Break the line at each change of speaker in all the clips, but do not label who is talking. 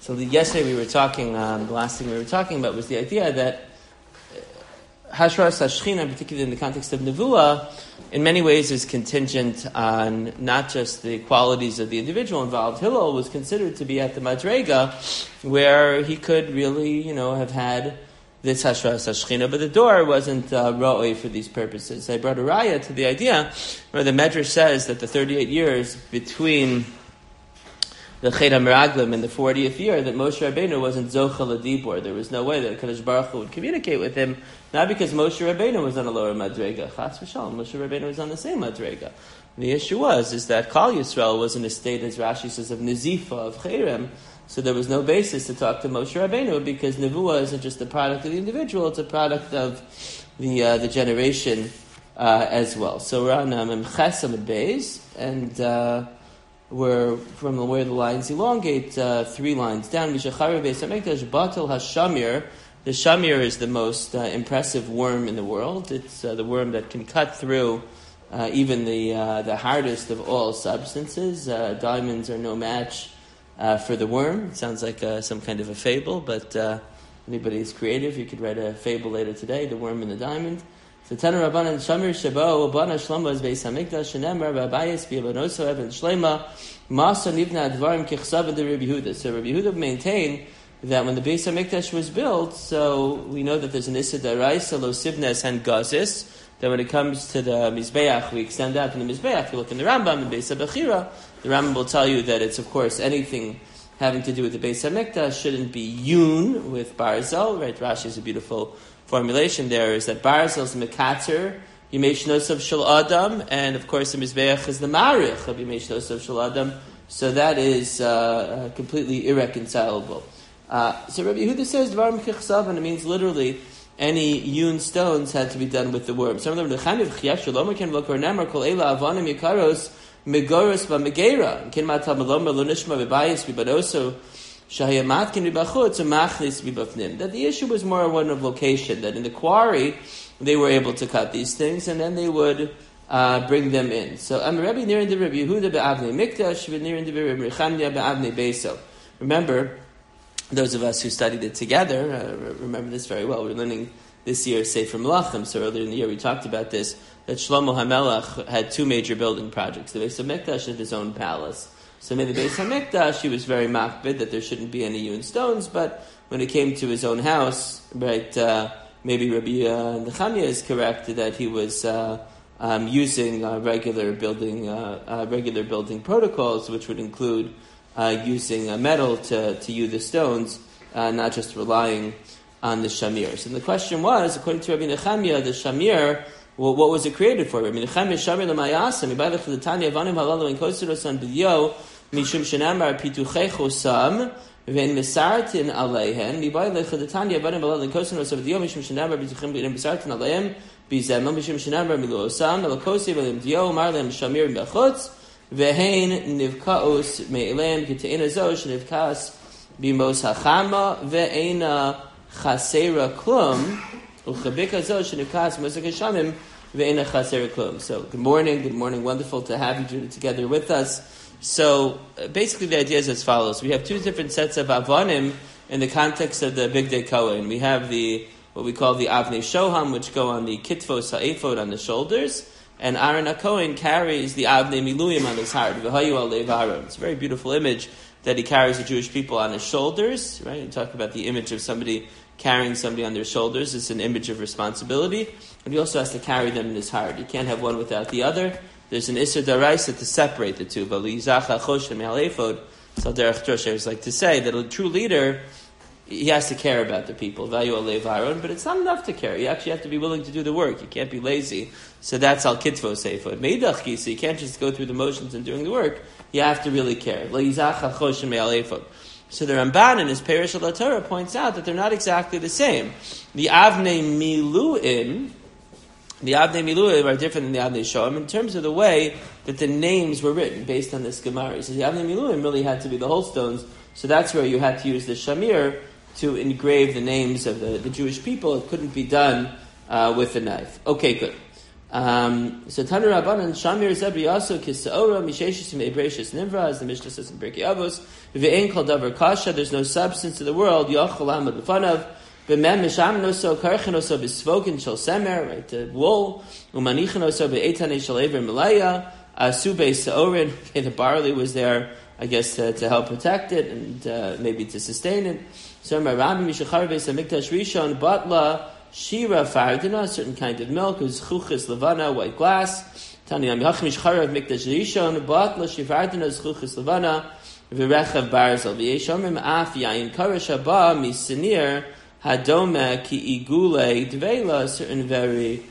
So yesterday we were talking, the last thing we were talking about was the idea that Hashras HaShechina, particularly in the context of Nevuah, in many ways is contingent on not just the qualities of the individual involved. Hillel was considered to be at the Madrega, where he could really, have had this Hashras HaShechina, but the door wasn't ra'oi for these purposes. I brought a raya to the idea where the Medrash says that the 38 years between the Chet HaMeraglim in the 40th year, that Moshe Rabbeinu wasn't Zocha L'Dibur. There was no way that Kadosh Baruch Hu would communicate with him, not because Moshe Rabbeinu was on a lower Madrega. Chas v'shalom, Moshe Rabbeinu was on the same Madrega. The issue is that Kal Yisrael was in a state, as Rashi says, of Nizifa, of Cherem, so there was no basis to talk to Moshe Rabbeinu, because Nevuah isn't just a product of the individual, it's a product of the generation as well. So we're on Memches Amud Beis, and where from where the lines elongate, 3 lines down. Mishachar Beis Hamikdash Batel Hashamir. The shamir is the most impressive worm in the world. It's the worm that can cut through even the hardest of all substances. Diamonds are no match for the worm. It sounds like some kind of a fable, but anybody is creative, you could write a fable later today, The Worm and the Diamond. So Tana Rabbanan Shamir Shabo Bana Shlomo is Beis Hamikdash Shenemar Rabbayis B'Yabanoso Evan Shlema Masa Nivna Advarim Kichsav and the Rabbi Yehuda. So Rabbi Yehuda maintained that when the Beis Hamikdash was built, so we know that there's an Issa D'Araisa Lo Sibnes and Gazis, that when it comes to the Mizbeach, we extend out from the Mizbeach. You look in the Rambam, in Beis HaBechira, the Rambam will tell you that it's, of course, anything having to do with the Beis Hamikdash shouldn't be yun with Barzel, right? Rashi has a beautiful formulation there, is that Barzel is Mekatzer, Yimei Shnosav Shel Adam, and of course the Mizbeach is the Marich of Yimei Shnosav Shel Adam, so that is completely irreconcilable. So Rabbi Yehuda says Dvarim Kichsav, and it means literally any hewn stones had to be done with the worm. Some of them Nechaniv Chiyav Shalom Ken V'Kor Nemar Kol Eila Avanim Yikaros Megoros B'Megeira Ken Matal Malom Lo Nishma B'Bayis B'Badoso Shahayamat Ken B'Bachutz Machlis B'Bafnim. That the issue was more one of location. That in the quarry they were able to cut these things, and then they would bring them in. So I'm Rabbi Nirin de Rabbi Yehuda Be'Avnei Mikdash V'Nirin de Rabbi Chania Be'Avnei Beiso. Remember, those of us who studied it together remember this very well. We're learning this year Sefer Melachim, so earlier in the year we talked about this, that Shlomo HaMelech had 2 major building projects. The Beis HaMikdash had his own palace. So in the Beis HaMikdash, he was very makbid that there shouldn't be any hewn stones, but when it came to his own house, right, maybe Rabbi Nechania is correct that he was using regular building protocols, which would include using metal to hew the stones, not just relying on the shamirs. And the question was, according to Rabbi Nechemia, the shamir, well, what was it created for? Rabbi Nechemia shamir l'mayasam, mibaylich l'tanya avanim halalu in kosirosan b'yo, mishum shenamar pituchecho sam, v'en misartin aleihen, mibaylich l'tanya avanim halalu in kosirosan b'yo, mishum shenamar pituchem v'en misartin aleihem, b'zemel, mishum shenamar miluosam, alakosi v'lim diyo, marlem shamir b'chutz, Vehein nivkaos me'elem k'te'ena zosh nivkas bimos hachama ve'ena chasera klum uchabika zosh nivkas mosek hashamim ve'ena chasera klum. So good morning, wonderful to have you together with us. So basically the idea is as follows. We have 2 different sets of avanim in the context of the Bigdei Kohen. We have what we call the Avnei Shoham, which go on the kitvos ha'ephod on the shoulders, and Aaron HaKohen carries the Avnei Miluyim on his heart. V'hayu alev Aaron. It's a very beautiful image that he carries the Jewish people on his shoulders. Right? You talk about the image of somebody carrying somebody on their shoulders. It's an image of responsibility. And he also has to carry them in his heart. You can't have one without the other. There's an Isser D'Araisa to separate the two. But L'yizach HaChoshen Me'al Ephod, so Derech Trosh, I always like to say that a true leader, he has to care about the people, Vayu Alev Aaron, but it's not enough to care. You actually have to be willing to do the work. You can't be lazy. So that's Al Kitvo Seifod. Meidach Kisa, you can't just go through the motions and doing the work. You have to really care. So the Ramban in his Perish al Torah points out that they're not exactly the same. The Avnei Miluim are different than the Avnei Shoham in terms of the way that the names were written based on this Gemara. So the Avnei Miluim really had to be the whole stones, so that's where you had to use the Shamir to engrave the names of the Jewish people. It couldn't be done with a knife. Okay, good. So Tanu Rabbanan Shamir Zebri Yasu Kisaora Misheshis Mebreshis Nimra, as the Mishnah says in Pirkei Avos. Ve'ein Kol Davar Kasha. There's no substance to the world. Yochel Amad B'fanav. B'mem Mishamnoso Karchenoso B'Svokin Shel Semer. Right, the wool. Umanichenoso B'Eitanei Shel Ever Malaya. Asube Saorin. Okay, the barley was there, I guess, to help protect it and maybe to sustain it. So Rabbi Mishachar Beis Hamikdash Rishon Batla. Shira Fardina, a certain kind of milk, is Chuchis Levana, white glass. Tani Amyachmish Charav Mikdash Rishon, Batla Shifardina is Chuchis Levana, Virechav Barzel, Vieshomim Af Yain Karash Haba, Misinir, Hadome Ki Igule Dvela, a certain very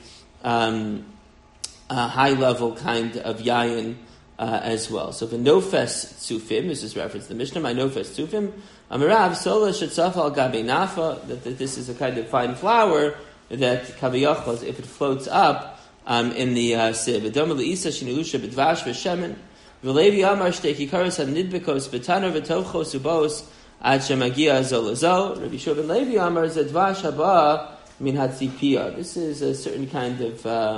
high level kind of Yain as well. So the Nofes Tzufim, this is reference to the Mishnah, my Nofes Tzufim, Amarav Sola Shetzaf al Gabe Nafa, that this is a kind of fine flour that Kaviyachos, if it floats up in the sieve. Adom Leisa Shinilusha B'Dvash V'Shemen, V'Levi Amar Shteki Karas HaNidbekos B'Tanor V'Tovchos Ubos Ad Shemagia Zolazo. Rabbi Shua ben Levi Amar Zedvash Haba Min Hatzipia. This is a certain kind of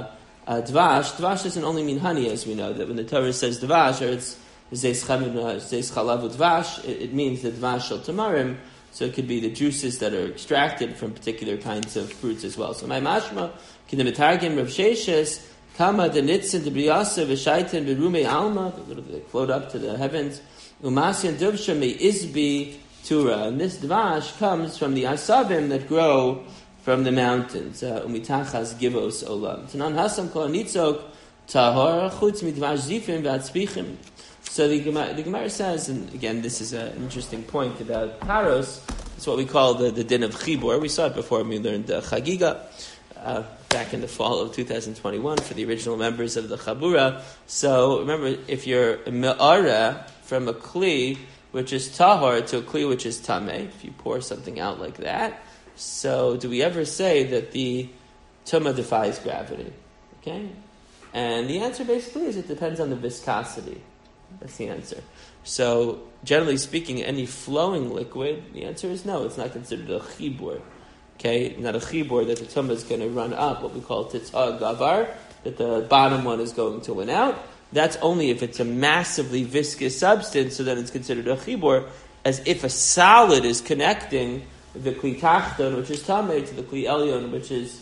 Dvash. Dvash doesn't only mean honey, as we know, that when the Torah says Dvash, or it's Zeis Chalav Dvash, it means the Dvash Shel Tamarim, so it could be the juices that are extracted from particular kinds of fruits as well. So my mashma, Kinemetargim Rav Sheshes, Kama de Nitzin de Briasa V'Shaitin Berume Alma, they float up to the heavens, Umasian Duvsha Me Izbi Tura, and this Dvash comes from the Asabim that grow from the mountains, Umitachas Givos Olam. Tanan Hasam Kol Nitzok Tahor Chutz Midvash Zifim V'Atzpichim. So the Gemara says, and again, this is an interesting point about Paros. It's what we call the din of Chibur. We saw it before when we learned Chagiga back in the fall of 2021 for the original members of the Chabura. So remember, if you're me'ara from a kli which is tahor to a kli which is tameh, if you pour something out like that, so do we ever say that the tumah defies gravity? Okay, and the answer basically is it depends on the viscosity. That's the answer. So, generally speaking, any flowing liquid, the answer is no. It's not considered a chibur. Okay, not a chibur that the tumah is going to run up, what we call titzah gavar, that the bottom one is going to win out. That's only if it's a massively viscous substance, so then it's considered a chibur, as if a solid is connecting the kli tachton, which is tameh, to the kli elyon, which is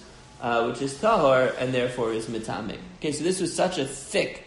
tahor, and therefore is mitameh. Okay, so this was such a thick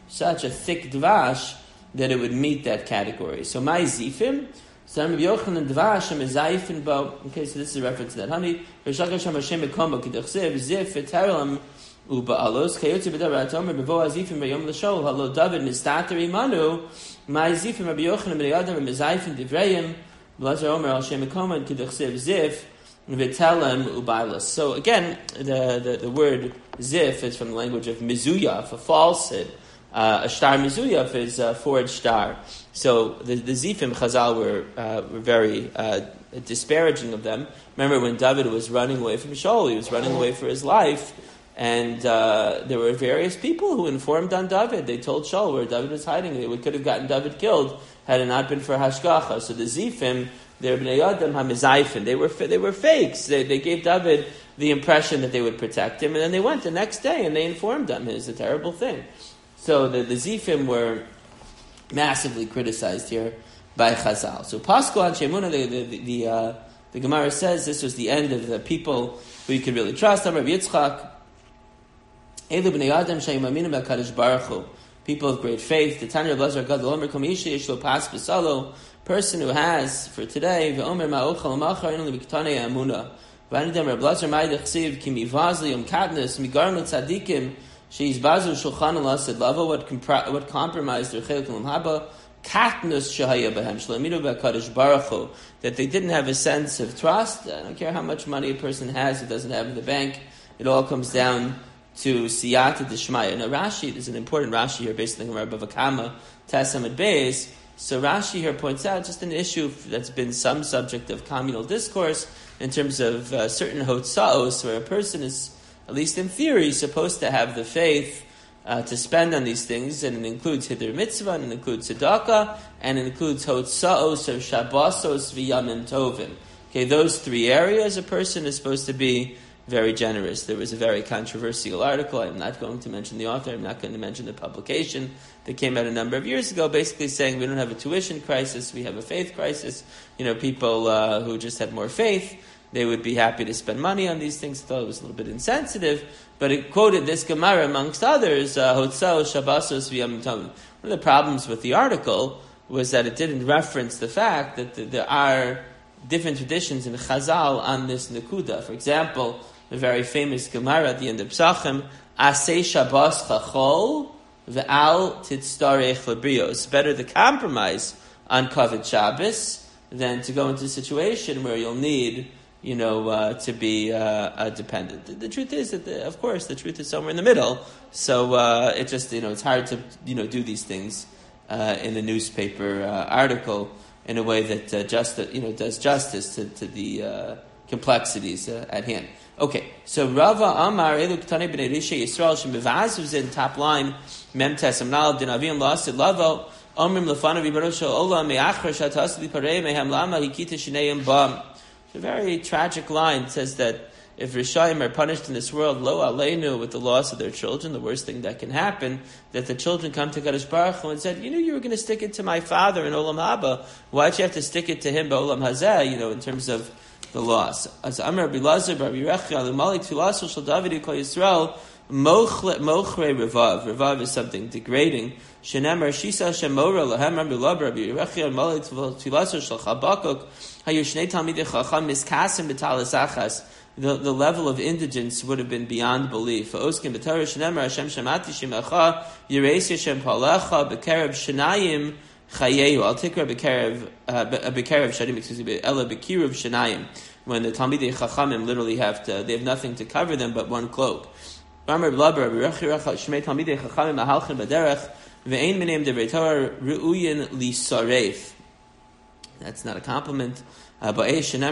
dvash that it would meet that category. So my zifim, so Rabbi Yochanan dvash am zayfin bo. Okay, so this is a reference to that honey. V'shakash Hashem mekombo k'dechsev zif v'terelam uba'alos kayotzi b'davar atomer b'vo azifim b'yom l'shol halo David nistater imanu my zifim Rabbi Yochanan b'nei Adam am zayfin divrayim b'lazar omer al Hashem mekombo k'dechsev zif v'terelam uba'alos. So again, the word zif is from the language of mizuyaf, a falsehood. A shtar mizuyaf is a forged star. So the Zifim Chazal were very disparaging of them. Remember when David was running away from Shaul, he was running away for his life, and there were various people who informed on David. They told Shaul where David was hiding. They could have gotten David killed had it not been for Hashgacha. So the Zifim, they're Bnei Adam HaMizayfin. They were fakes. They gave David the impression that they would protect him, and then they went the next day and they informed him. It was a terrible thing. So the Zifim were massively criticized here by Chazal. So Paschal and Shemuna, the Gemara says this was the end of the people who you could really trust. Rabbi Yitzchak, Elu b'nei Adam she'imaminu b'Hakadosh Baruch Hu, people of great faith. The Tanya of Lazar Gadol Omer Kol Misha Yeshlo Pas B'Salo, person who has for today v'Omer Ma'ochal Machar Inu L'Biktanei Amuna. V'Anidem Rabbi Lazar Ma'idach Chsiv Ki Mivazli Yom Kadnus Migarnu Tzadikim. She's bazu shulchan alasid lava. What compromised their chelik l'mhaba katnus shahaya behem shlamidu b'Hakadosh Baruch Hu, that they didn't have a sense of trust. I don't care how much money a person has; it doesn't have in the bank. It all comes down to siyata d'shmaya. Now Rashi, there's an important Rashi here based on the Gemara Bava Kama Tasam Beis. So Rashi here points out just an issue that's been some subject of communal discourse in terms of certain hotzaos, where a person is, at least in theory, supposed to have the faith to spend on these things, and it includes Hiddur Mitzvah, and it includes Tzedakah, and it includes Hotzaos or Shabbosos v'Yamim Tovim. Okay, those three areas a person is supposed to be very generous. There was a very controversial article. I'm not going to mention the author. I'm not going to mention the publication that came out a number of years ago, basically saying we don't have a tuition crisis, we have a faith crisis. People who just had more faith, they would be happy to spend money on these things. I thought it was a little bit insensitive, but it quoted this Gemara amongst others, Hotzao Shabbasos V'Yom Tovim. One of the problems with the article was that it didn't reference the fact that there are different traditions in Chazal on this Nakuda. For example, the very famous Gemara at the end of Psachim, Aseh Shabbos Chachol Ve'al Titztarech Labrio. It's better to compromise on Kavod Shabbos than to go into a situation where you'll need, to be dependent. The truth is that, of course, the truth is somewhere in the middle. So it just, it's hard to, do these things in a newspaper article in a way that does justice to the complexities at hand. Okay, so Rava Amar Elu Ketane B'nei Risha Yisrael Shemivaz was in top line Mem Tesam Nal Din Avim Lasid Lavo Omrim Lefana V'Baruch Shel Olam Me'achar Shatas Liparei Mehem Lama Hikita Shneiim Bam. It's a very tragic line. It says that if Rishayim are punished in this world, lo aleinu, with the loss of their children, the worst thing that can happen, that the children come to Kadosh Baruch Hu and said, you were going to stick it to my father in Olam Haba. Why'd you have to stick it to him by Olam Hazeh, in terms of the loss? As Amar Rabbi Lazar, Rabbi Rechia, L'malik Tfilasul Shel David Kol Yisrael, Mochre Revav. Revav is something degrading. Shenemar Shisa Shemora Lahem Rabbi Lab Rabbi Rechia, L'malik Tfilasul Shel Chabakuk, Hayushnei Talmidei Chacham Miskasim B'Talis Achas. The level of indigence would have been beyond belief. Oskim b'Torah shenemar Hashem shemati shemecha yireis Hashem palecha b'kerev shenayim chayehu. I'll take her b'kerev shanim, ela b'kiruv shenayim. When the Talmidei Chachamim literally they have nothing to cover them but one cloak. Ramar Blaber Rechi Recha Shmei Talmidei Chachamim ahalchem b'derech ve'ein mineim devrei Torah ru'uyin lisaref. That's not a compliment. This is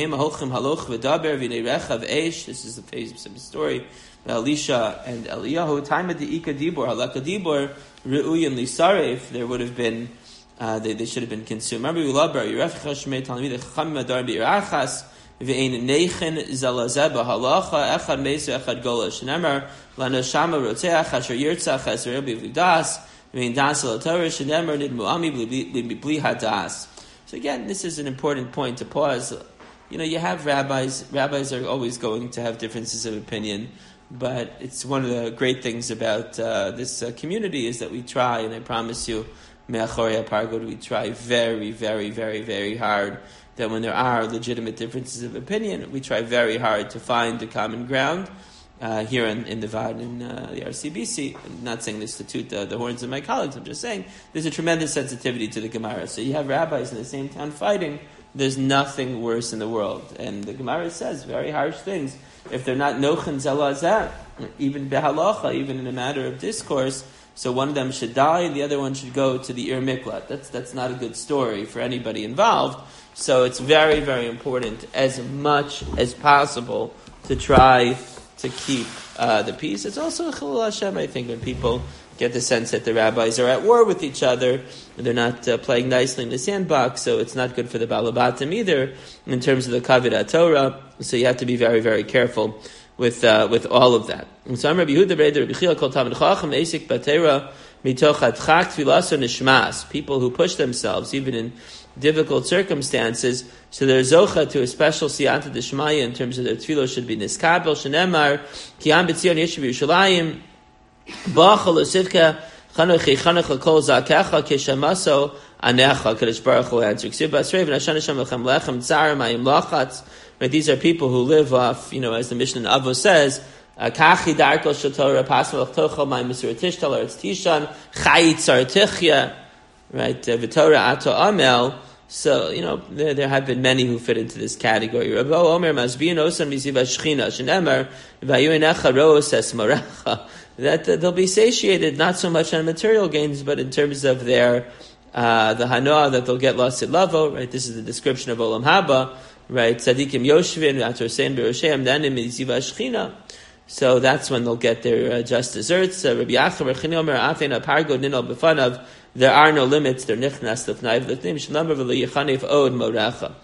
the phase of the story. Elisha and Eliyahu, time of the Ika Dibor, Halaka Dibor, Re'uyin Lisaref, there would have been, they should have been consumed. Remember, Ulabar, Yerefcha Shmei Talmid, Chacham Madar B'Irachas, Ve'ein Nechen Zalazeba Halacha, Echad Mesu, Echad Golash. Nemar, Lana Shama Roteach, Asher Yirtzach, Asher Rabbi V'das, Ve'ein Das Alatorah, Shenemar, Nid Mu'ami, Bli Hadas. So again, this is an important point to pause. You have rabbis. Rabbis are always going to have differences of opinion, but it's one of the great things about this community is that we try, and I promise you, Me'achorei HaPargod, we try very, very, very, very hard that when there are legitimate differences of opinion, we try very hard to find a common ground. Here in the VAD in the RCBC, I'm not saying this to toot the horns of my colleagues, I'm just saying there's a tremendous sensitivity to the Gemara. So you have rabbis in the same town fighting, there's nothing worse in the world. And the Gemara says very harsh things. If they're not nochen zelazah, even behalacha, even in a matter of discourse, so one of them should die and the other one should go to the Ir Miklat. That's not a good story for anybody involved. So it's very, very important, as much as possible, to try to keep the peace. It's also a Chilul Hashem, I think, when people get the sense that the rabbis are at war with each other, and they're not playing nicely in the sandbox, so it's not good for the Balabatim either, in terms of the Kavod HaTorah, so you have to be very, very careful with all of that. So I'm Rabbi Yehuda Breder, Rabbi Chila Kol Talmid Chacham, Eisik Batera, Mitoch Adchak Tfilaso Nishmas, people who push themselves, even in difficult circumstances, so they're zocha to a special siyata d'shmaya in terms of their tefillah should be niskabel shenemar ki am b'tzion yeshiv Yerushalayim ba'achol osivka chanochi chanach kol zakecha keshamaso anecha. Kadosh Baruch Hu answered ksiv b'asrei v'nashan Hashem lechem lechem tzar ma'im lachatz. Right, these are people who live off, as the Mishnah in Avos says, kachi darkol shatorah pasmal tochel ma'im misur tishtal or tishan chayit sar tichya. Right, v'torah ato amel. So, there have been many who fit into this category. Rabbi Omer Masbiyan Osan Miziva Shechina Shenemar Vayuinecha Roos Esmorecha. That they'll be satiated not so much on material gains, but in terms of their the hanoah that they'll get lost at lavo. Right, this is the description of Olam Haba. Right, Tzadikim Yoshvin Ator Sein Beroshem Danim Miziva Shechina. So that's when they'll get their just desserts. Rabbi Yachar Rechini Omer Afein Apargo Ninol Befanav. There are no limits. They're nichnas l'fnai v'l'tnim shnamar v'leyichanev od morecha.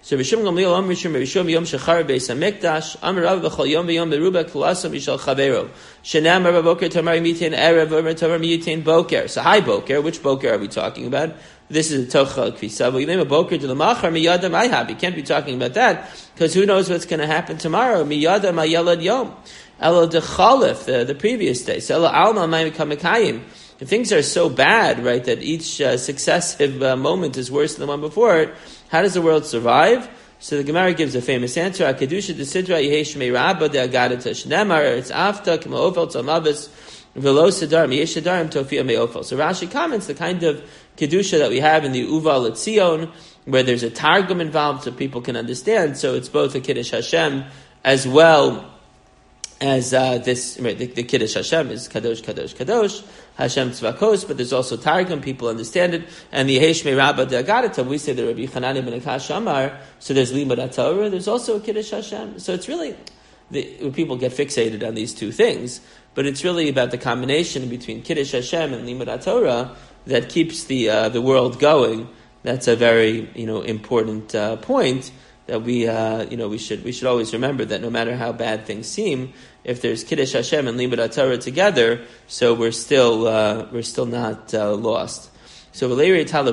So Rishon Gamliel Amar Rishon Yom Shechar Beis Hamikdash Amar Rav B'chol Yom V'Yom Beruba Kulasam Yishal Chavero Shenam Rav Boker Tamar Mitain Erev Omer Tamar Mitain Boker. So hi Boker, which Boker are we talking about? This is a Tocha Kvisa. But you name a Boker to the Machar Miyadam Ayhab. You can't be talking about that because who knows what's going to happen tomorrow? Miyadam Ayalad Yom Elo Dechalif, the previous day. So Elo Alma Mayim Kamekayim. If things are so bad, right, that each successive moment is worse than the one before it, how does the world survive? So the Gemara gives a famous answer: "Akedusha desidra yehesh meiraba de agadata shnemar it's afta k'maofel tzalmavis v'lo sedarim yehesh sedarim tofia meofel." So Rashi comments the kind of kedusha that we have in the Uval Etzion, where there's a targum involved, so people can understand. So it's both a kiddush Hashem as well as this. Right, the kiddush Hashem is kadosh, kadosh, kadosh. Hashem Tzvakos, but there's also Targum, people understand it, and the Yehesh Meiraba de Agadata, we say the Rabbi Chanani ben Akash Amar, so there's Limud HaTorah, there's also a Kiddush Hashem. So it's really, people get fixated on these two things, but it's really about the combination between Kiddush Hashem and Limud HaTorah that keeps the world going. That's a very, important point that we should always remember, that no matter how bad things seem, if there's Kiddush Hashem and Limud HaTorah together, so we're still not lost. So when we lost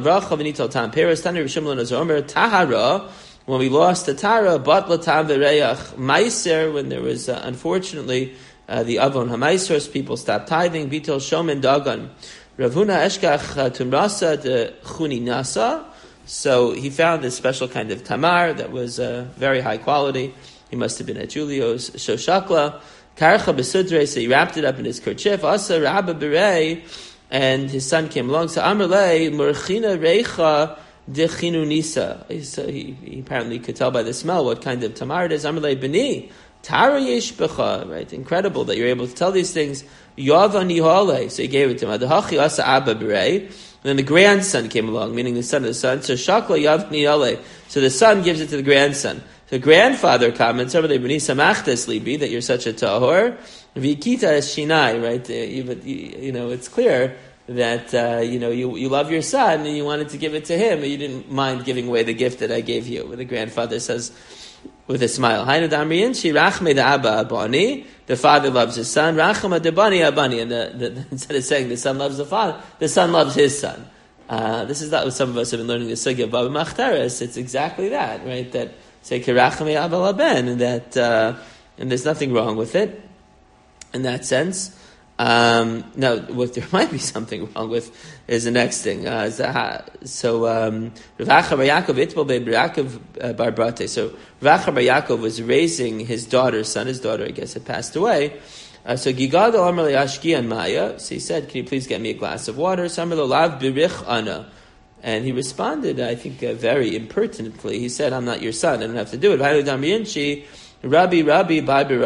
the Tara, Batlatam V'Reach Meiser, when there was unfortunately the Avon HaMeisers, people stopped tithing. Bitel Shomen Dagan Ravuna Eshkach Tumrasa de Chuni Nasa. So he found this special kind of tamar that was very high quality. He must have been at Julio's Shoshakla. Karcha Besudre, so he wrapped it up in his kerchief. Asa Rabba Berei, and his son came along. So Amarle Murchina Reicha Dechinu Nisa. So he apparently could tell by the smell what kind of tamar it is. Amarle Beni Tara Yesh Becha. Right, incredible that you're able to tell these things. Yavani Hale. So he gave it to him. Adahachi Asa Abba Berei. And then the grandson came along, meaning the son of the son. So Shakla Yavni Hale. So the son gives it to the grandson. The grandfather comments over there, that you're such a tahor. Vikita is shinai, right? It's clear that you love your son and you wanted to give it to him, but you didn't mind giving away the gift that I gave you. The grandfather says with a smile, the father loves his son, and instead of saying the son loves the father, the son loves his son. This is not what some of us have been learning the sugya of Baba Machteres. It's exactly that, right? That say kirachami abal ben, and that and there's nothing wrong with it in that sense. Now, what there might be something wrong with is the next thing. Rav Acha bar Yaakov itbal be Yaakov bar Brate. So Rav Acha bar Yaakov was raising his daughter's son. His daughter, I guess, had passed away. So Gigado Amar Le'ashki and Maya. So he said, "Can you please get me a glass of water?" So Amar Lav birich ana. And he responded, I think, very impertinently. He said, "I'm not your son. I don't have to do it." Rabbi,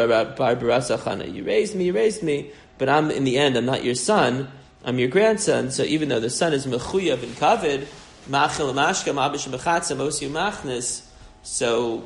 you raised me, but in the end, I'm not your son. I'm your grandson. So even though the son is mechuyav and kavod, machil mashka mabish mechatza mosi machnis, so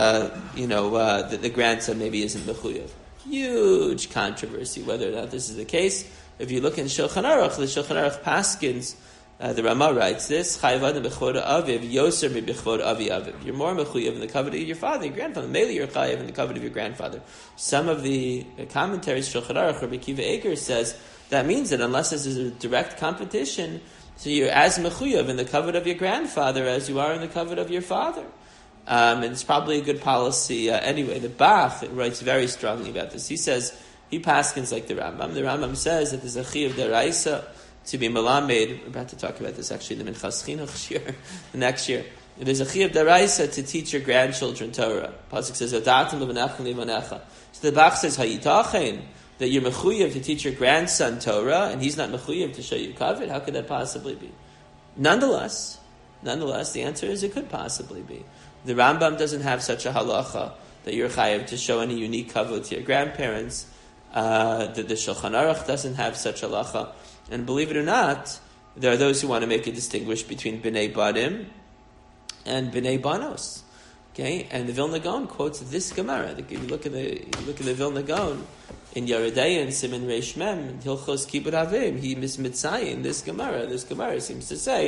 the grandson maybe isn't mechuyav. Huge controversy whether or not this is the case. If you look in Shulchan Aruch, the Shulchan Aruch paskins. The Rama writes this: Chayvadim b'chvoda aviv yoser mi b'chvoda avi aviv. You're more mechuyev in the covenant of your father, your grandfather. Mainly you're chayev in the covenant of your grandfather. Some of the commentaries, Shulchan Aruch, Rabbi Kiva Eger says that means that unless this is a direct competition, so you're as mechuyev in the covenant of your grandfather as you are in the covenant of your father. And it's probably a good policy anyway. The Bach writes very strongly about this. He says he paskins like the Rambam. The Rambam says that there's a chiyuv deraisa to be melamed. We're about to talk about this actually in the Minchas Chinuch year, the next year. It is a chiyuv deraisa to teach your grandchildren Torah. Pasuk says, "Odatim levanecha levanecha." So the Bach says, "Hayitachen," that you're mechuyev to teach your grandson Torah, and he's not mechuyev to show you kavod. How could that possibly be? Nonetheless, the answer is it could possibly be. The Rambam doesn't have such a halacha that you're chayev to show any unique kavod to your grandparents. The Shulchan Aruch doesn't have such a halacha. And believe it or not, there are those who want to make a distinguish between B'nai Badim and B'nai Banos. Okay, and the Vilna Gaon quotes this Gemara. If you look at the Vilna Gaon in Yeridei and Siman Reish Mem, Hilchos Kibbud Avim, he mismitzayin this Gemara. This Gemara seems to say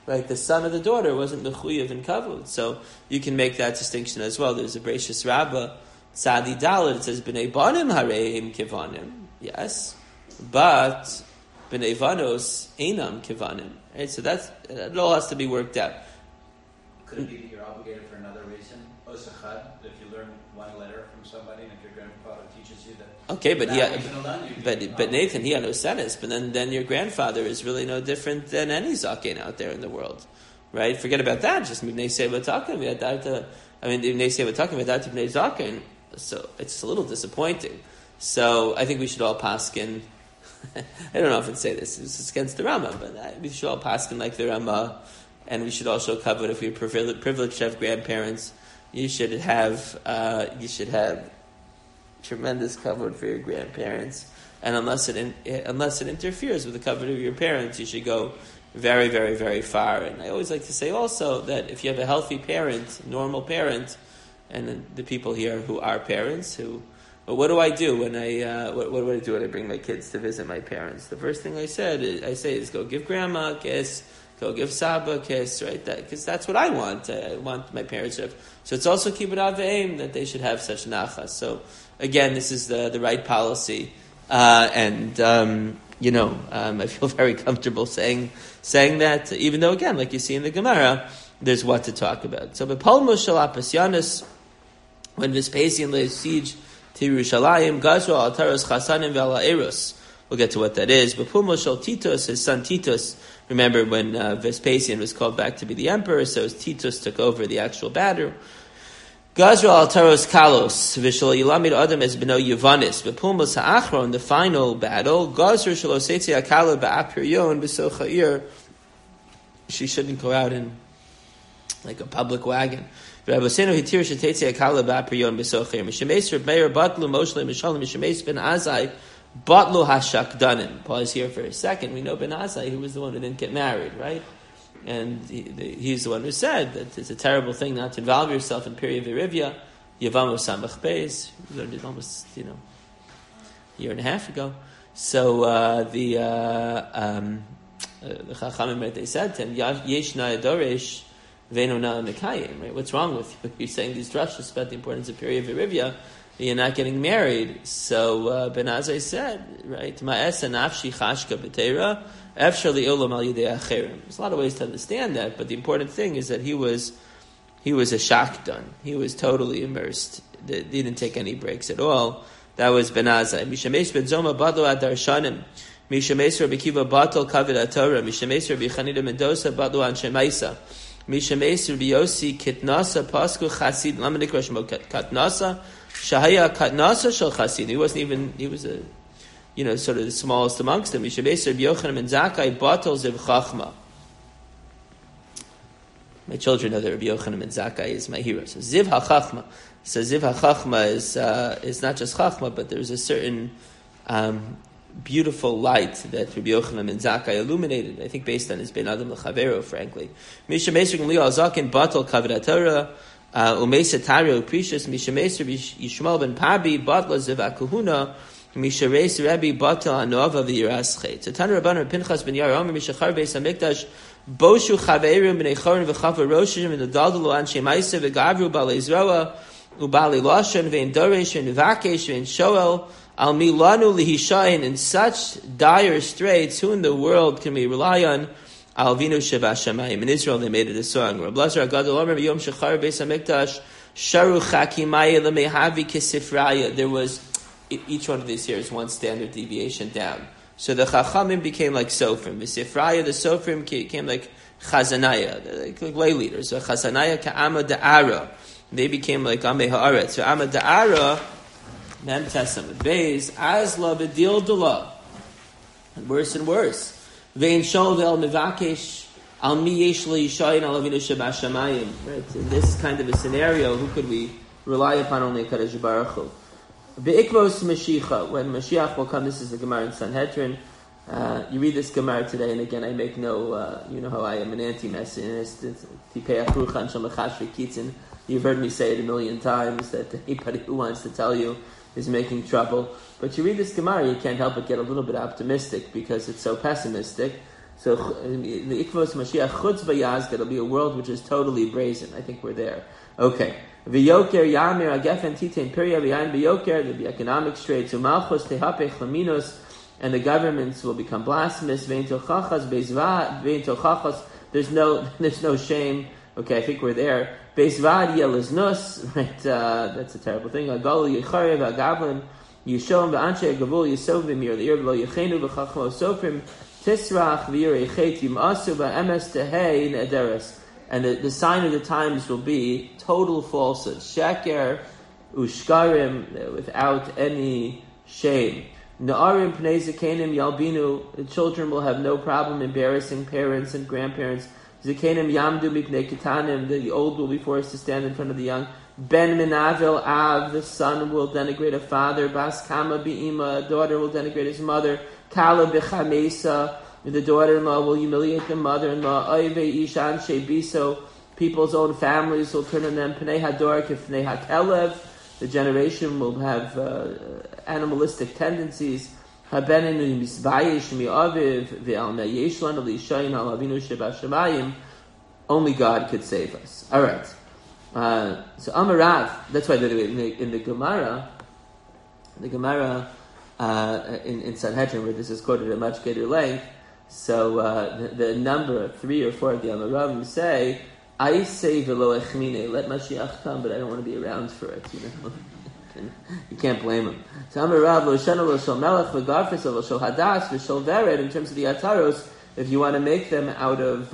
right? The son or the daughter wasn't mechuyev in kavod. So you can make that distinction as well. There's a Bereishis Rabbah, Tzadi Dalet, it says, B'nei banim hareim kivanim. Yes, but B'nei vanos einam kivanim. Right? So it all has to be worked out.
Could it be that you're obligated for another reason? Osachad, if you learn one letter from somebody and if your grandfather teaches you that.
Okay, but Nathan, he had no senes, but then your grandfather is really no different than any zaken out there in the world, right? Forget about that. Just mibnei seva takim. Mibnei seva takim v'adat mibnei zaken. So it's a little disappointing. So I think we should all paskin. I don't know if I'd say this. It's against the Rama, but we should all paskin like the Rama. And we should also cover if you're privileged to have grandparents, you should have tremendous cover for your grandparents. And unless it interferes with the cover of your parents, you should go very, very, very far. And I always like to say also that if you have a healthy parent, normal parent, and the people here who are parents, what do I do when what do I do when I bring my kids to visit my parents? The first thing I say is go give grandma a kiss. Go give Saba a kiss, right? Because that's what I want. I want my parents to have. So it's also kibbud aveim that they should have such nachas. So again, this is the right policy, I feel very comfortable saying that, even though again, like you see in the Gemara, there's what to talk about. So b'pol Moshel Apasyanis, when Vespasian laid siege to Yerushalayim, Gazra al Taros Chasanim ve'al Eros. We'll get to what that is. But Pumashal Titus, his son Titus, remember when Vespasian was called back to be the emperor, so Titus took over the actual battle. Gazra al Taros Kalos, Vishal Yilamid Adam es Beno Yavanis, but Pumas Ha'achron, the final battle, Gazra Shaloseti Akala Ba'apiryon B'sochair, she shouldn't go out in like a public wagon. Rabbeinu Hitir Shetetzi Akala Ba'apiryon B'sochair, Mishemes Reb Meir Batlu Moshe Mishalim Mishemes Ben Azai, Batlu Hashakdanim. Pause here for a second. We know Ben Azai, who was the one who didn't get married, right? And he's the one who said that it's a terrible thing not to involve yourself in Peri Virivya. Yavam Samach Beis. We learned it almost, a year and a half ago. So the Chachamim, they said to him, Yeshna Adoresh Venona Mekayim. Right? What's wrong with you? You're saying these drushes about the importance of Peri Virivya. You're not getting married. So Ben Azai said, right, Ma'esa nafshi chashka b'teira, efshar li'olam al yidei acherim. There's a lot of ways to understand that, but the important thing is that he was a shakdan. He was totally immersed. He didn't take any breaks at all. That was Ben Azai. Mishamesh ben Zoma badlo ad darshanim. Mishamesh Rabbi Kiva batal kavod atorah. Mishamesh Rabbi Chanina Mendoza badlo an shemaisa. Mishamesh Rabbi Yossi kitnasa pasku chasid. Lama nikra shmo katnasa. Shahaya Katnasa Shal Chasid. He was a, sort of the smallest amongst them. Mishabes Rabbi Yochanan and Zakkai Batal Ziv Chachma. My children know that Rabbi Yochanan and Zakkai is my hero. So Ziv HaChachma. So Ziv HaChachma is not just Chachma, but there's a certain beautiful light that Rabbi Yochanan and Zakkai illuminated. I think based on his Ben Adam L'Chavero, frankly. Mishabes Rabbi Zakin Batal Kavod HaTorah. Umesa Tario Precious Mishames Yishmael ben Pabi Batla Ziv Akuhuna Mishares Rabbi Batal Anova V'Yiraschei. So Tan Rabban Pinchas ben Yair Omer Mishachar Beis Hamikdash Boshu Chaveirim Bnei Chorin V'Chavar Roshim and the Daldalu Anshe Ma'aser V'Gavru Balei Zroa Ubali Lashon V'Ein Doresh V'Ein Vakesh V'Ein Shoel Al Milanu Lihishayin. In such dire straits, who in the world can we rely on? Alvinu Sheva Shamayim. In Israel, they made it a song. Rabbi Lazar Agadol Omer Yom Shechar Beis Hamikdash Sharu Chakimaya Lemehavi Kisifraya. There was, each one of these here is one standard deviation down. So the Chachamim became like Sofrim. The Sifraya, the Sofrim became like Chazanaya, like lay leaders. So Chazanaya Ka'ama Da'ara. They became like Amei Ha'aretz. So Amma Da'ara, Mem Tesam Beis, Azla B'dil Dula. And worse. Vein Shol Ve'el Mevakesh Al Mi Yesh Le'Yishayin Al Avinu Sheba Shamayim. Right? In this kind of a scenario, who could we rely upon? Only Kadosh Baruch Hu. Be'ikvos Mashiach, when Mashiach will come, this is the Gemara in Sanhedrin. You read this Gemara today, and again, I make no, you know how I am an anti-Messianist. You've heard me say it a million times, that anybody who wants to tell you is making trouble. But you read this Gemara, you can't help but get a little bit optimistic, because it's so pessimistic. So the Ikvos Mashiach Chutz Bayazga, it'll be a world which is totally brazen. I think we're there. Okay. V'yoker Yamir Agefen Titein Pirya V'yayin V'yoker, there'll be economic straits. Umalchus Tehapech Laminos, and the governments will become blasphemous. Ve'in Tochachas Beizvad, Ve'in Tochachas, there's no shame. Okay, I think we're there. Beizvad Yeliznus, right, that's a terrible thing. Agal Yecharev Agavlim, Yishom V'anshe Gavul Yisovim Yer L'ir V'lo Yechenu V'chachmo Sofrim, Tisrach V'yirei Yim Asu V'emes Tehei Ne'ederes. And the sign of the times will be total falsehood. Sheker Ushkarim, without any shame. Na'arim Pnei Zekenim Yalbinu, the children will have no problem embarrassing parents and grandparents. Zekenim Yamdu Mipnei Ketanim, the old will be forced to stand in front of the young. Ben Menavil Av, the son will denigrate a father. Bas Kama Bi'ima, a daughter will denigrate his mother. Kala B'chamesa, the daughter-in-law will humiliate the mother-in-law. Oive Ishan Shebiso, people's own families will turn on them. Pnei Hador Kifnei Hakelev, the generation will have animalistic tendencies. Habenenu Misvayish Mi'aviv V'al Me'yeshlan Alishayin Al Avinu Shebashamayim. Only God could save us. All right. So Amarav, that's why in the Gemara, in Sanhedrin, where this is quoted at much greater length, so the number 3 or 4 of the Amaravim say, I say v'lo echmine, let Mashiach come, but I don't want to be around for it. You can't blame him. So Amarav lo shana lo shel melech v'garfis lo shel hadas v'shel vered, in terms of the ataros, if you want to make them out of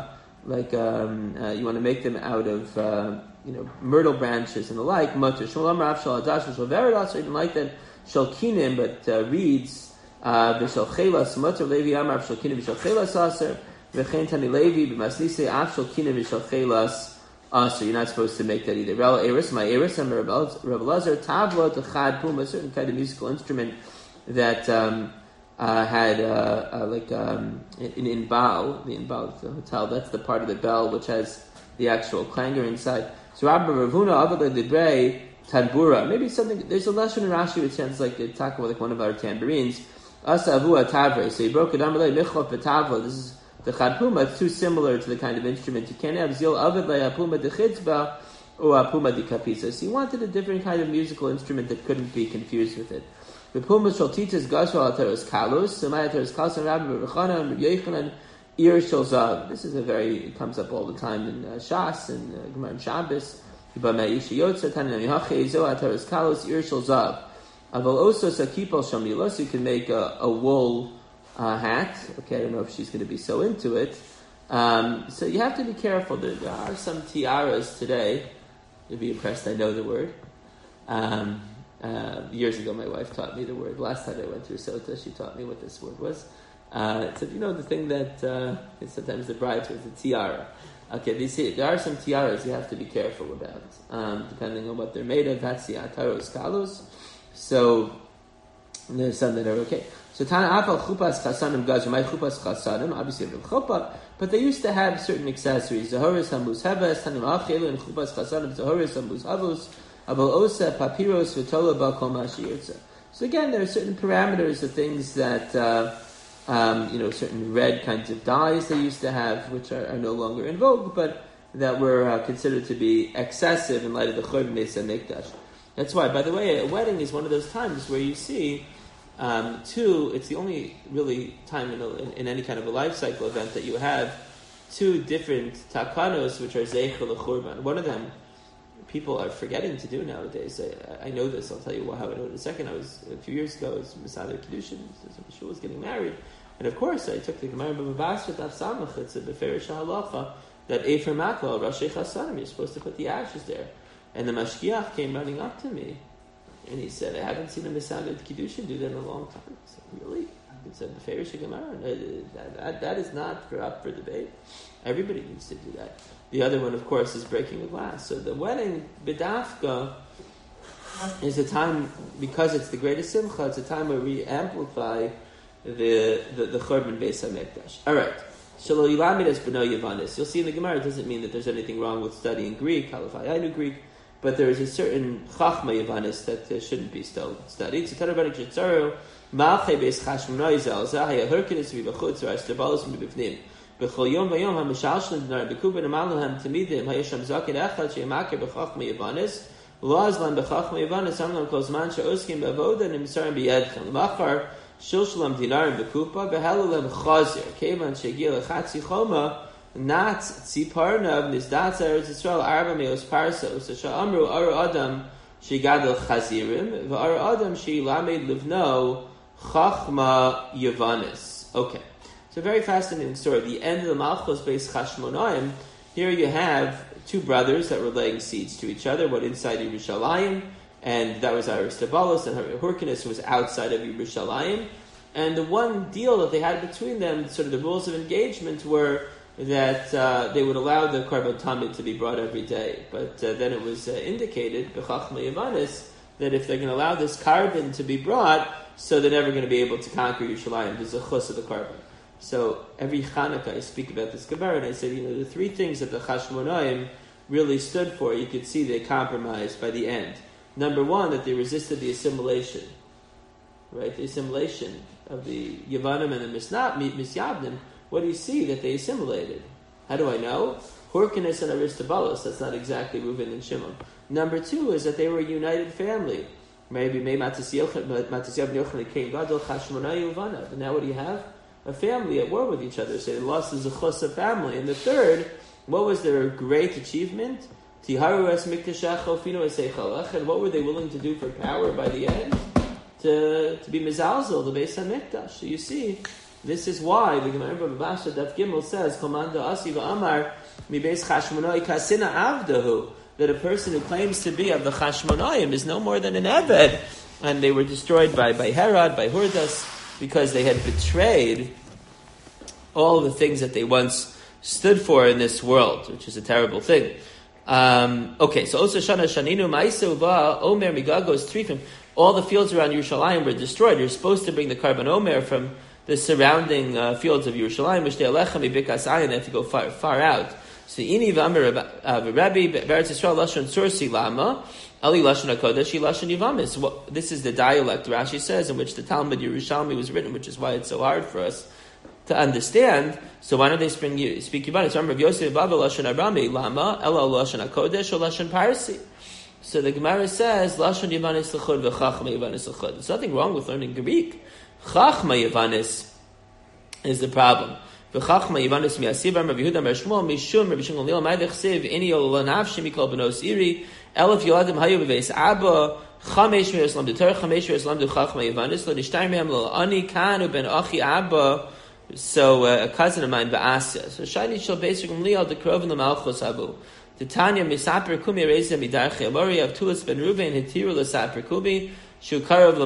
myrtle branches and the like, mutter shel amarav shel hadas v'shel vered, also even like that shel kinim, but reeds. V'shel chelas mutter levi amar v'shel kinim v'shel chelas aser v'chein tani levi b'masnise af shel kinim v'shel chelas aser. You're not supposed to make that either. Rel eris, my eris, and Rebbe Lazar tavla techad puma, a certain kind of musical instrument that had an inbal, the inbal, the hotel. That's the part of the bell which has the actual clangor inside. So Rabbi Ravuna Avada Debrei Tanbura. Maybe something. There's a lesson in Rashi which sounds like a talk about like one of our tambourines. Asa avua tavre. So he broke it down. Michlop betavla. This is the chadpuma. It's too similar to the kind of instrument. You can't have zil avid le'apuma dechitzba or apuma dekapisa. So he wanted a different kind of musical instrument that couldn't be confused with it. The puma shaltitas gashval ataros kalos. Semai ataros kalos and Rabbi Rechana and Rabbi Yechanan ir shalzav. This is it comes up all the time in Shas and Gemara and Shabbos. Plus you can make a wool hat. Okay, I don't know if she's going to be so into it. So you have to be careful. There are some tiaras today. You'll be impressed I know the word. Years ago my wife taught me the word. Last time I went through Sota, she taught me what this word was. It said, the thing that sometimes the brides wear, the tiara. Okay, there are some tiaras you have to be careful about, depending on what they're made of. That's the ataros kalos. So there's some that are okay. So Tana Afal chupas chasanim gaz, my chupas chasanim, obviously of chuppah, but they used to have certain accessories. Zahoris hambus hebes, tanim achelu, and chupas chasanim zahoris hambus havus, abel osa papiros v'tola bakol mashiyirtza. So again, there are certain parameters of things that. Certain red kinds of dyes they used to have, which are no longer in vogue, but that were considered to be excessive in light of the Churban Beis HaMikdash. That's why, by the way, a wedding is one of those times where you see it's the only really time in any kind of a life cycle event that you have 2 different takanos which are Zeichel Churban. One of them people are forgetting to do nowadays. I know this. I'll tell you how I know it in a second. A few years ago, I was Mesader Kiddushin. She was getting married. And of course, I took the Gemara B'Mabasra Daf Samach. It's a Beferish HaHalacha that Efer Makla, Rashi Chasanim, you're supposed to put the ashes there. And the Mashgiach came running up to me. And he said, I haven't seen a Mesader Kiddushin do that in a long time. I said, really? He said, Beferish Gemara. That is not up for debate. Everybody needs to do that. The other one, of course, is breaking a glass. So the wedding, B'dafka, is a time, because it's the greatest simcha, it's a time where we amplify the Churban Beis HaMikdash. All right. Shelo Yilamid es B'no Yavanis. You'll see in the Gemara, it doesn't mean that there's anything wrong with studying Greek, Halafayinu Greek. but there is a certain chachma Yavanis that shouldn't be studied. So Tarabanik Jitzaru, Malchei Beis Chashmonai Zel, Zahaya Herkinis Vivachutz, or Estabalos Mibivnim. B'chol Yom Vayom HaMishalshlim Dinar, B'kuben Amaluhem Tamidim, Hayasham Zakid Echad, She'emakir B'chachma Yavanis, La'azlam B'chachma Yavanis, Amlam Kozman, She'oskim B'avoda, Nimsarim B'yedchem, L'machar, Shilshalam Dinarim B'kupa, B'halulem Chazir, Kevan She'gil Echatzi Choma, Nat Tziparnav Nizdat Eretz Yisrael Arba Meos Parsos Amru Ar Adam Shegadol Chazirim V'Ar Adam She'lamed Livno Chachma Yavanis. Okay, it's a very fascinating story. The end of the Malchus Beis Chashmonaim. Here you have two brothers that were laying seeds to each other. One inside Yerushalayim, and that was Aristobulos, and Hyrcanus was outside of Yerushalayim. And the one deal that they had between them, sort of the rules of engagement, were that they would allow the Karban Tamid to be brought every day. But then it was indicated, B'chachma Yavanis, that if they're going to allow this Karban to be brought, so they're never going to be able to conquer Yerushalayim. There's a chus of the Karban. So every Chanukah I speak about this Gemara, and I said, the three things that the Chashmonaim really stood for, you could see they compromised by the end. Number one, that they resisted the assimilation. Right? The assimilation of the Yavanim and the Misyabnim. What do you see that they assimilated? How do I know? Hyrcanus and Aristobulos, that's not exactly Reuven and Shimon. Number two is that they were a united family. Maybe Matisyav and Yochanan came, Gadol Chashmonai Uvanav. And now what do you have? A family at war with each other. So they lost the Zechus of family. And the third, what was their great achievement? Tiharu es Miktashacho Fino es Eichalach. And what were they willing to do for power by the end? To be Mizalzel, the Beis HaMikdash. So you see, this is why the Gemara Babasha Daf Gimel says, Komanda Asi v'Amar mi Beis Chashmonai Kasina Avdahu, that a person who claims to be of the Chashmonaim is no more than an Eved. And they were destroyed by Herod, by Hurdas, because they had betrayed all the things that they once stood for in this world, which is a terrible thing. Okay, so Osa Shana Shaninu Ma'isa Uva Omer Migagos Trifim. All the fields around Yerushalayim were destroyed. You're supposed to bring the Karban Omer from the surrounding fields of Yerushalayim, which they alechem bikas ayin, they have to go far out. So ini v'amar Rabbi Beretz Yisrael lashon sursi lama ali lashon hakodesh lashon yivamis. This is the dialect Rashi says in which the Talmud Yerushalmi was written, which is why it's so hard for us to understand. So why don't they speak Yivanis? Remember, Yosef Bava lashon Arami lama ela lashon hakodesh or lashon Parsi. So the Gemara says lashon yivanis l'chud v'chachma yivanis l'chud. There's nothing wrong with learning Greek. Chachma Yavanis is the problem. V'chachma Yavanis mi'asiv Rav Yehuda Mer Shmuel mishum Rabbi Shimon Gamliel ma'adech siv ini yol nafshi mikol benos iri elef yoladim hayu b'veis abba chamesh me'eslam d'ter chamesh me'eslam d'chachma Yavanis lo nishtayim me'em lo ani kanu ben achi abba. So a cousin of mine Ba'asya. So shayni shel beis Gamliel dekrovin l'malchus habu. The Tanya misaper kumi reizem midarchei amori of Tulas ben Ruven hitiru l'saper kumi. It's for them it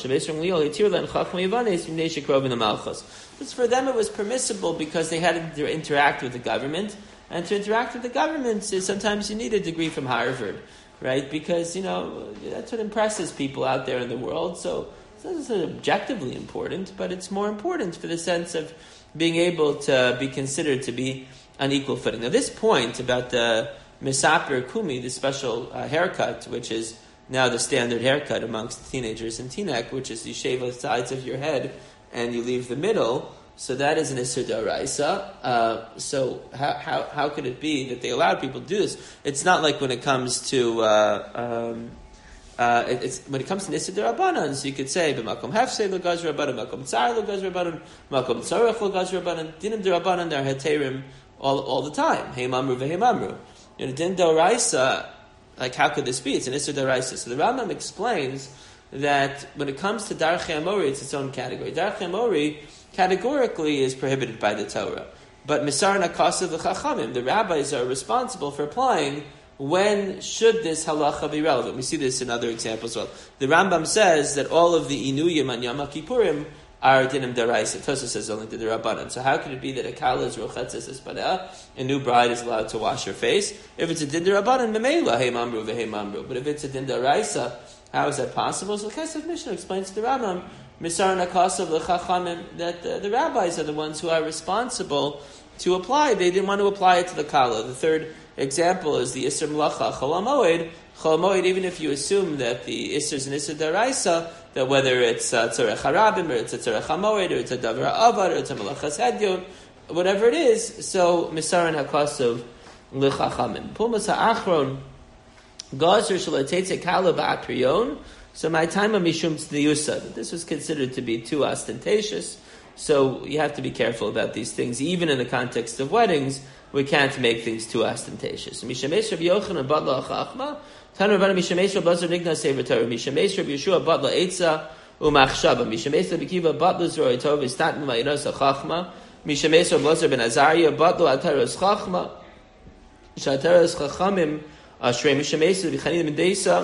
was permissible because they had to interact with the government, and to interact with the government, sometimes you need a degree from Harvard, right? Because that's what impresses people out there in the world. So it's not objectively important, but it's more important for the sense of being able to be considered to be on equal footing. Now, this point about the Misaper Kumi, the special haircut, which is now the standard haircut amongst teenagers in Teaneck, which is you shave both sides of your head and you leave the middle. So that is an Isser D'Oraisa. So how could it be that they allowed people to do this? It's not like when it comes to it's when it comes to Isser D'Rabanan. So you could say b'makom hefsei l'gaz Rabbanan, makom tzar l'gaz Rabbanan, makom tzarech l'gaz Rabbanan. Dinim D'Rabanan they're heterim all the time. Hey mamru v'hei mamru. Din D'Oraisa. Like, how could this be? It's an Isser D'Oraisa. So the Rambam explains that when it comes to Darchei Amori, it's its own category. Darchei Amori categorically is prohibited by the Torah. But Misar Nakasav v'Chachamim, the rabbis are responsible for applying when should this halacha be relevant. We see this in other examples as well. The Rambam says that all of the Inuyim and Yom Kippurim are dinim deraisa. Tosa says only to the Rabbanan. So how could it be that a kala is rochetzes espadeh, a new bride is allowed to wash her face? If it's a din derabanan, memela hey mamru v'hey mamru. But if it's a din deraisa, how is that possible? So the Kesef Mishnah explains to the Rambam, misar nakasav l'chachamim, that the rabbis are the ones who are responsible to apply. They didn't want to apply it to the kala. The third example is the Isser Melacha Chol HaMoed. Chol HaMoed, even if you assume that the Isser is an Isser Daraisa, that whether it's Tzorech HaRabim, or it's a Tzorech HaMoed, or it's a Davar Avad, or it's a Melachas Hedyon, whatever it is, so Misaran HaKosov L'Chachamim. Pulmas HaAchron Gazer Shalatetze Kala Ba'apriyon. So my time of Mishum Tzniusa, this was considered to be too ostentatious. So you have to be careful about these things. Even in the context of weddings, we can't make things too ostentatious. Mishamesh Rabbi Yochanan Batla Chachma, Tan Rabban Mishamesh Rabbi Nigna Sefer Torah, Mishamesh Rabbi Yeshua Batla Eitza Umachshava, Mishamesh Rabbi Kiva Batla Zroy Torah V'Stat Ma'Yinos Chachma, Mishamesh Rabbi Lazar Ben Azariah Batla Ataros Chachma, Shataros Chachamim Ashrei Mishamesh Rabbi Chanin Ben Deisa,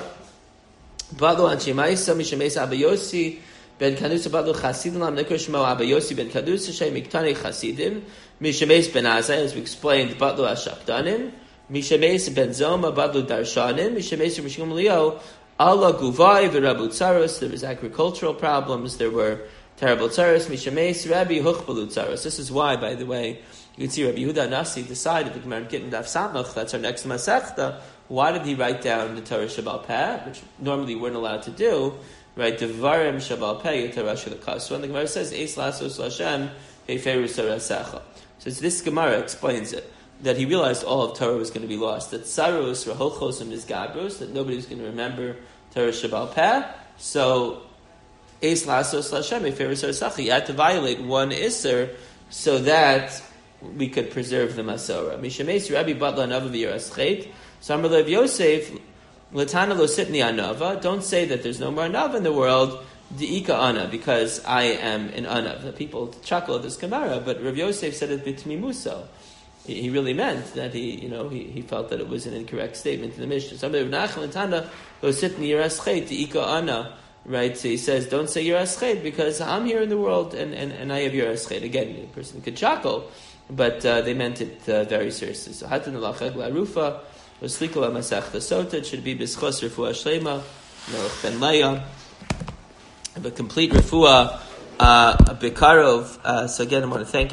Batla Anshemaisa Mishamesh Abba Yossi Ben Kadusa Badlu Chasidim Lam Nekor Shmo Abba Yossi Ben Kadusa Shay Miktani Chasidim Mishameis Ben Azai, as we explained, Badlu Ashakdanim Mishameis Ben Zoma Badlu Darshanim Mishameis Mishum Leo Allah Guvai V'Rabu Tsaros. There was agricultural problems. There were terrible tsaros. Mishameis Rabbi Huchbalu Tsaros. This is why, by the way, you can see Rabbi Yehuda Nasi decided the Gemara Gittin Daf Samach. That's our next Masechta. Why did he write down the Torah Shabbal Peh, which normally we're not allowed to do? Right, Devarim Shabbal Peh Torah Shalakas. So when the Gemara says Eis Lasos Lashem Heiferu Sarasecha, so this Gemara explains it, that he realized all of Torah was going to be lost, that Sarus Rahochos and Mizgabrus, that nobody was going to remember Torah Shabbal Peh. So Eis Lasos Lashem Heiferu Sarasecha, he had to violate one Isser so that we could preserve the Masorah. Mishameis Rabbi Batla Nava V'Yeraschet. Samar Lev Yosef Latana Lo Sitni Anava. Don't say that there's no more Anava in the world. Di'ika Ana, because I am an Anav. The people chuckle at this Gemara, but Rav Yosef said it B'Tmimuso. He really meant that he felt that it was an incorrect statement in the Mishnah. Samar Lev Nachman Latana Lo Sitni Yeraschet Di'ika Ana. Right, so he says, don't say Yeraschet because I'm here in the world and I have Yeraschet. Again, a person could chuckle, but they meant it very seriously. So Hatan Lachag Larufa. It should be b'schos refuah shlema, Melech ben Leah, of a complete refuah, a bikarov. So again, I want to thank